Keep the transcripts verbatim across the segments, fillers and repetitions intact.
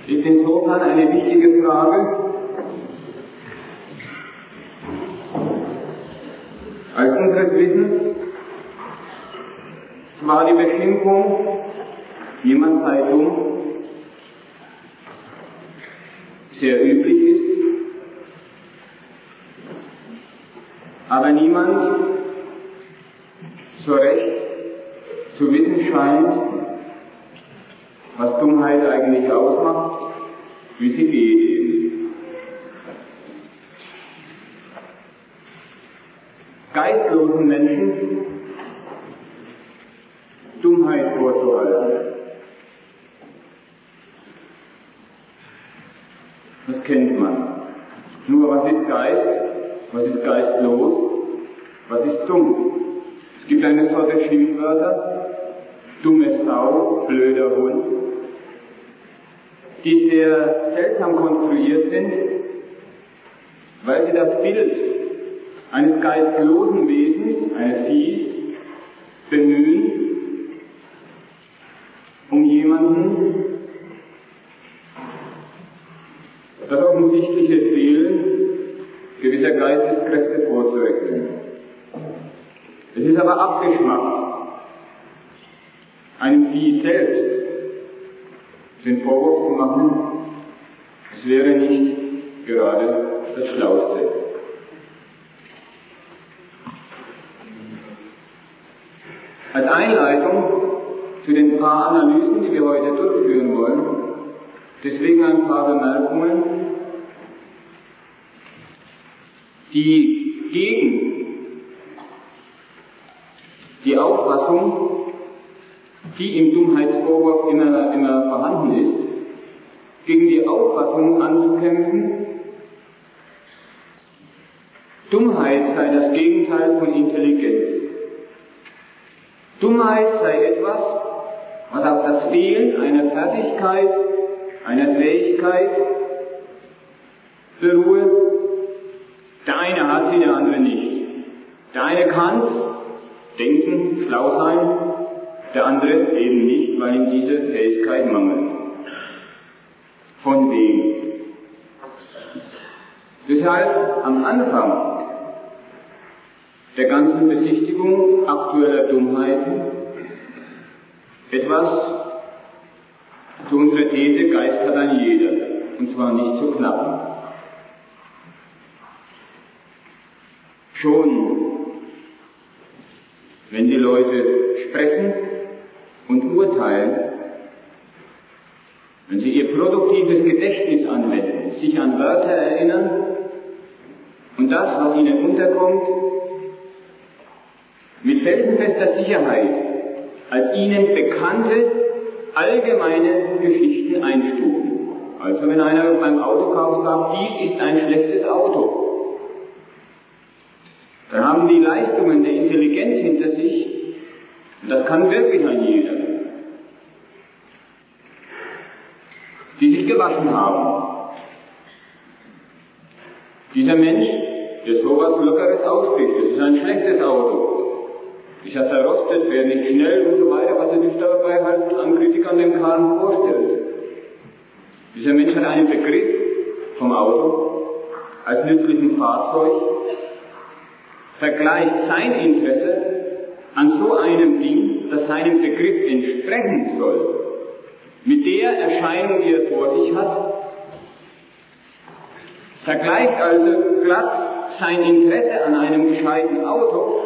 ist insofern eine wichtige Frage, als unseres Wissens zwar die Beschimpfung, jemand sei dumm, sehr üblich ist, aber niemand so recht zu wissen scheint, was Dummheit eigentlich ausmacht, wie sie geht eben. Geistlosen Menschen Dummheit vorzuhalten. Das kennt man. Nur was ist Geist? Was ist geistlos? Was ist dumm? Es gibt eine Sorte Schimpfwörter, dumme Sau, blöder Hund, die sehr seltsam konstruiert sind, weil sie das Bild eines geistlosen Wesens, eines Viehs, bemühen, um jemanden das offensichtliche Fehlen gewisser Geisteskräfte vorzurechnen. Es ist aber abgeschmackt, einem Vieh selbst den Vorwurf zu machen, es wäre nicht gerade das Schlauste. Als Einleitung zu den paar Analysen, die wir heute durchführen wollen, deswegen ein paar Bemerkungen, die gegen die Auffassung, die im Dummheitsvorwurf immer, immer vorhanden ist, gegen die Auffassung anzukämpfen, Dummheit sei das Gegenteil von Intelligenz. Dummheit sei etwas, was auf das Fehlen einer Fertigkeit, einer Fähigkeit beruhe. Der eine hat sie, der andere nicht. Der eine kann denken, schlau sein, der andere eben nicht, weil ihm diese Fähigkeit mangelt. Von wem? Deshalb am Anfang der ganzen Besichtigung aktueller Dummheiten etwas zu unserer These, Geist hat ein jeder, und zwar nicht zu knappen. Schon wenn die Leute sprechen und urteilen, wenn sie ihr produktives Gedächtnis anwenden, sich an Wörter erinnern und das, was ihnen unterkommt, mit felsenfester Sicherheit als ihnen bekannte allgemeine Geschichten einstufen. Also wenn einer beim Autokauf sagt, dies ist ein schlechtes Auto, dann haben die Leistungen der Intelligenz hinter sich, und das kann wirklich ein jeder, die sich gewaschen haben. Dieser Mensch, der sowas Lockeres ausspricht, das ist ein schlechtes Auto, ist ja verrostet, wäre nicht schnell und so weiter, was er sich dabei halt an Kritik an dem Karren vorstellt. Dieser Mensch hat einen Begriff vom Auto als nützlichen Fahrzeug, vergleicht sein Interesse an so einem Ding, das seinem Begriff entsprechen soll, mit der Erscheinung, die er vor sich hat, vergleicht also glatt sein Interesse an einem gescheiten Auto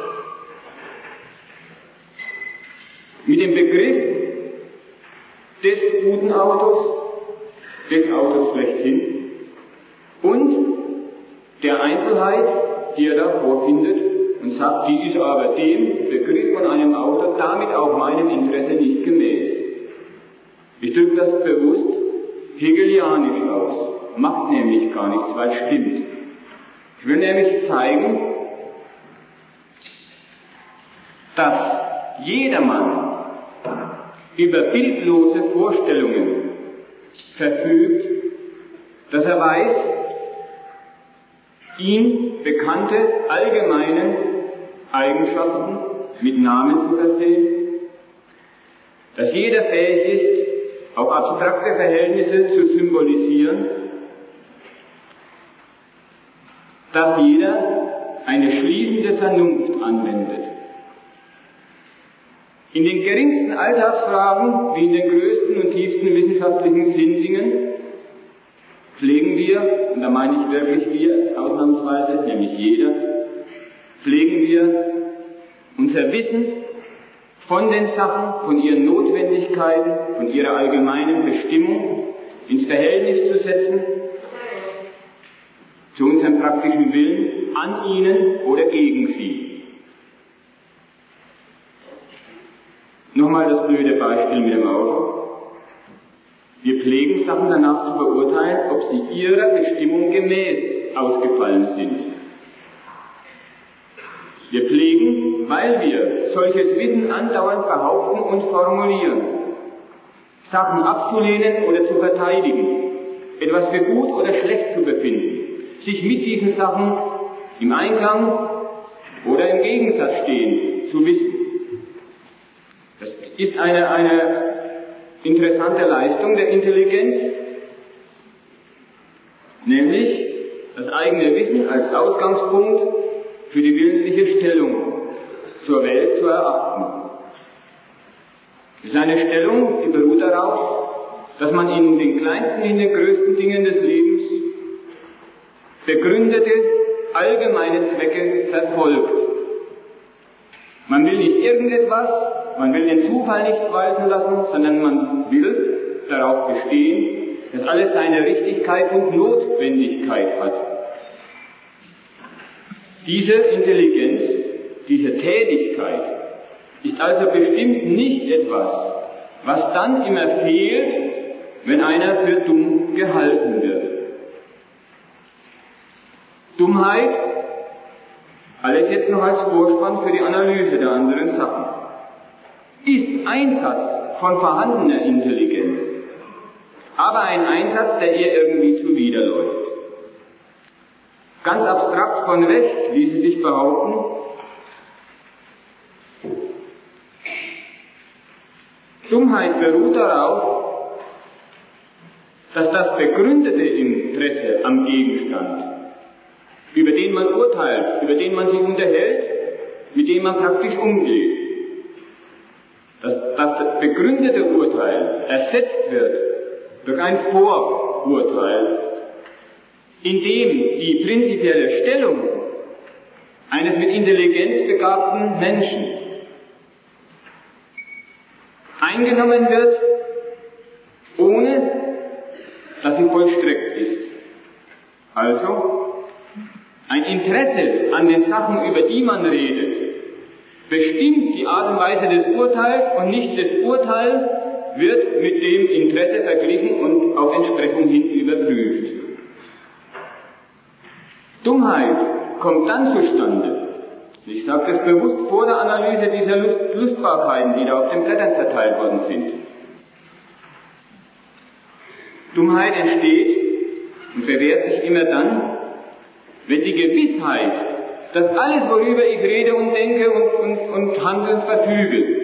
mit dem Begriff des guten Autos, des Autos schlechthin und der Einzelheit, die er da vorfindet und sagt, die ist aber dem Begriff von einem Auto damit auch meinem Interesse nicht gemäß. Ich drücke das bewusst hegelianisch aus, macht nämlich gar nichts, weil es stimmt. Ich will nämlich zeigen, dass jedermann über bildlose Vorstellungen verfügt, dass er weiß, ihm bekannte allgemeine Eigenschaften mit Namen zu versehen, dass jeder fähig ist, auch abstrakte Verhältnisse zu symbolisieren, dass jeder eine schließende Vernunft anwendet. In den geringsten Alltagsfragen wie in den größten und tiefsten wissenschaftlichen Sinndingen pflegen wir, und da meine ich wirklich wir ausnahmsweise, nämlich jeder, pflegen wir unser Wissen von den Sachen, von ihren Notwendigkeiten, von ihrer allgemeinen Bestimmung ins Verhältnis zu setzen zu unserem praktischen Willen an ihnen oder gegen sie. Nochmal das blöde Beispiel mit dem Auto. Wir pflegen Sachen danach zu beurteilen, ob sie ihrer Bestimmung gemäß ausgefallen sind. Wir pflegen, weil wir solches Wissen andauernd behaupten und formulieren, Sachen abzulehnen oder zu verteidigen, etwas für gut oder schlecht zu befinden, sich mit diesen Sachen im Einklang oder im Gegensatz stehen zu wissen. Das ist eine, eine interessante Leistung der Intelligenz, nämlich das eigene Wissen als Ausgangspunkt für die willentliche Stellung zur Welt zu erachten. Es ist eine Stellung, die beruht darauf, dass man in den kleinsten, in den größten Dingen des Lebens begründete, allgemeine Zwecke verfolgt. Man will nicht irgendetwas, man will den Zufall nicht walten lassen, sondern man will darauf bestehen, dass alles seine Richtigkeit und Notwendigkeit hat. Diese Intelligenz, diese Tätigkeit ist also bestimmt nicht etwas, was dann immer fehlt, wenn einer für dumm gehalten wird. Dummheit, alles jetzt noch als Vorspann für die Analyse der anderen Sachen, ist Einsatz von vorhandener Intelligenz, aber ein Einsatz, der ihr irgendwie zuwiderläuft. Ganz abstrakt von Recht ließe sich behaupten, Dummheit beruht darauf, dass das begründete Interesse am Gegenstand, über den man urteilt, über den man sich unterhält, mit dem man praktisch umgeht, dass, dass das begründete Urteil ersetzt wird durch ein Vorurteil, in dem die prinzipielle Stellung eines mit Intelligenz begabten Menschen eingenommen wird, ohne dass sie vollstreckt ist. Also, ein Interesse an den Sachen, über die man redet, bestimmt die Art und Weise des Urteils und nicht das Urteil wird mit dem Interesse verglichen und auf Entsprechung hin überprüft. Dummheit kommt dann zustande, ich sage das bewusst vor der Analyse dieser Lust, Lustbarkeiten, die da auf den Blättern verteilt worden sind. Dummheit entsteht und bewährt sich immer dann, wenn die Gewissheit, dass alles, worüber ich rede und denke und, und, und handeln verfüge,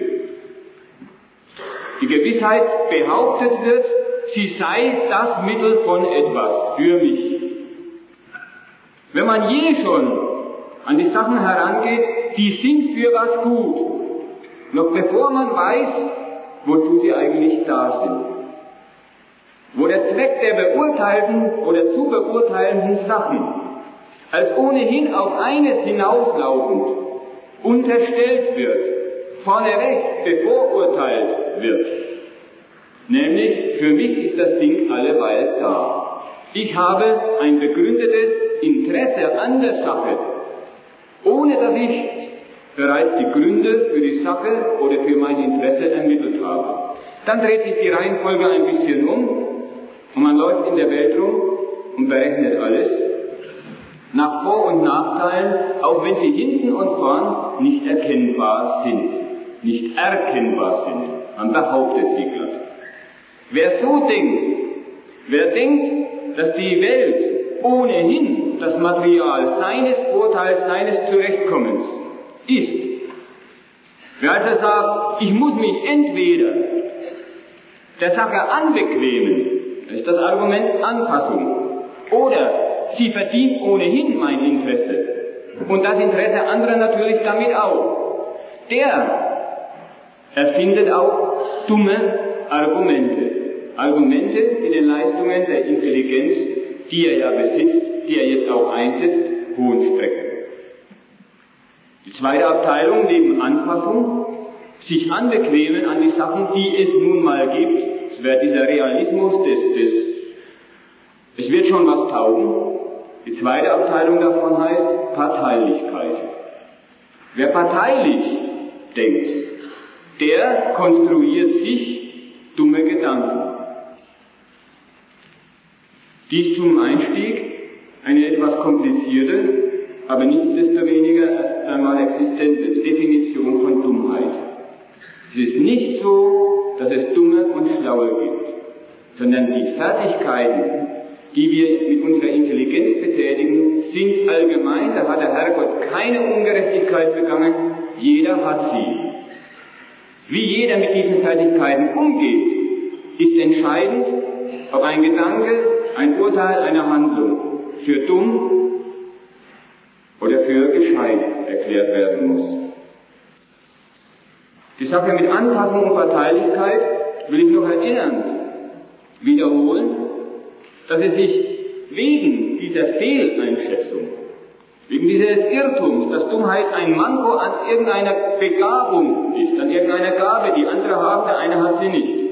die Gewissheit behauptet wird, sie sei das Mittel von etwas für mich. Wenn man je schon an die Sachen herangeht, die sind für was gut, noch bevor man weiß, wozu sie eigentlich da sind. Wo der Zweck der beurteilten oder zu beurteilenden Sachen als ohnehin auf eines hinauslaufend unterstellt wird, vorneweg bevorurteilt wird. Nämlich, für mich ist das Ding alleweil da. Ich habe ein begründetes Interesse an der Sache, ohne dass ich bereits die Gründe für die Sache oder für mein Interesse ermittelt habe. Dann dreht sich die Reihenfolge ein bisschen um und man läuft in der Welt rum und berechnet alles nach Vor- und Nachteilen, auch wenn sie hinten und vorn nicht erkennbar sind, nicht erkennbar sind. Man behauptet sie glatt. Wer so denkt, wer denkt, dass die Welt ohnehin das Material seines Vorteils, seines Zurechtkommens ist, wer also sagt, ich muss mich entweder der Sache anbequemen, das ist das Argument Anpassung. Oder sie verdient ohnehin mein Interesse und das Interesse anderer natürlich damit auch. Der erfindet auch dumme Argumente. Argumente, die den Leistungen der Intelligenz, die er ja besitzt, die er jetzt auch einsetzt, Hohn strecken. Die zweite Abteilung neben Anpassung, sich anbequemen an die Sachen, die es nun mal gibt. Es wäre dieser Realismus des, des, es wird schon was taugen. Die zweite Abteilung davon heißt Parteilichkeit. Wer parteilich denkt, der konstruiert sich dumme Gedanken. Dies zum Einstieg eine etwas komplizierte, aber nichtsdestoweniger erst einmal existente Definition von Dummheit. Es ist nicht so, dass es Dumme und Schlaue gibt, sondern die Fertigkeiten, die wir mit unserer Intelligenz betätigen, sind allgemein, da hat der Herrgott keine Ungerechtigkeit begangen, jeder hat sie. Wie jeder mit diesen Fertigkeiten umgeht, ist entscheidend, ob ein Gedanke, ein Urteil, eine Handlung für dumm oder für gescheit erklärt werden muss. Die Sache mit Anpassung und Parteilichkeit will ich noch erinnern, wiederholen, dass es sich wegen dieser Fehleinschätzung, wegen dieses Irrtums, dass Dummheit ein Manko an irgendeiner Begabung ist, an irgendeiner Gabe, die andere haben, der eine hat sie nicht.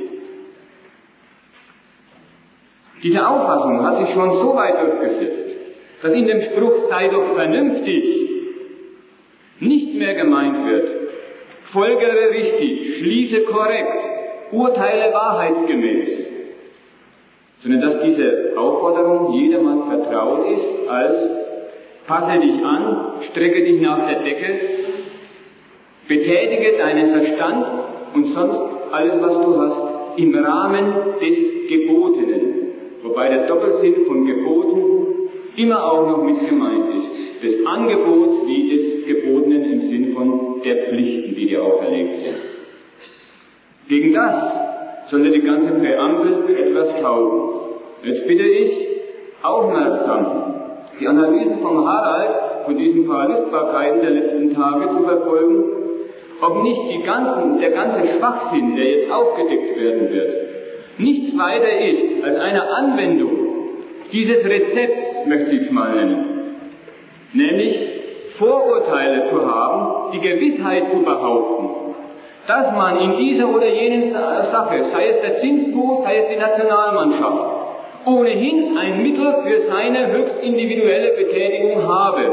Diese Auffassung hat sich schon so weit durchgesetzt, dass in dem Spruch sei doch vernünftig nicht mehr gemeint wird, folgere richtig, schließe korrekt, urteile wahrheitsgemäß, sondern dass diese Aufforderung jedermann vertraut ist als passe dich an, strecke dich nach der Decke, betätige deinen Verstand und sonst alles, was du hast, im Rahmen des Gebotenen. Wobei der Doppelsinn von Geboten immer auch noch mit gemeint ist. Des Angebots wie des Gebotenen im Sinn von der Pflichten, die dir auferlegt sind. Gegen das sollte die ganze Präambel etwas taugen. Jetzt bitte ich, aufmerksam die Analysen vom Harald von diesen paar Lustbarkeiten der letzten Tage zu verfolgen, ob nicht die ganzen, der ganze Schwachsinn, der jetzt aufgedeckt werden wird, nichts weiter ist als eine Anwendung dieses Rezepts, möchte ich es mal nennen, nämlich Vorurteile zu haben, die Gewissheit zu behaupten, dass man in dieser oder jenen Sache, sei es der Zinsbuch, sei es die Nationalmannschaft, ohnehin ein Mittel für seine höchst individuelle Betätigung habe.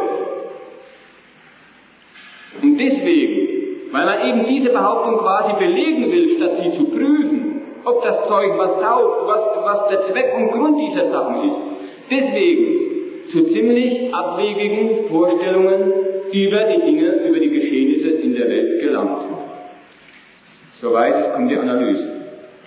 Und deswegen, weil man eben diese Behauptung quasi belegen will, statt sie zu prüfen, ob das Zeug was taugt, was, was der Zweck und Grund dieser Sachen ist, deswegen zu ziemlich abwegigen Vorstellungen über die Dinge, über die Geschehnisse in der Welt gelangt. Soweit, jetzt kommt die Analyse.